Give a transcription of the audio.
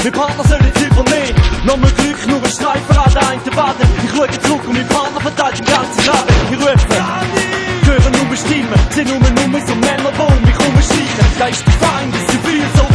Mein Partner soll jetzt übernehmen. Nochmal Glück, nur ein Streifen an der einen Wade. Ich schaue zurück und mein Partner verteilt den ganzen Laden. Ich rufe, höre nur Stimmen, sind nur so Männer, die um mich rumschleichen. Da ist der Feind, sie fühlen so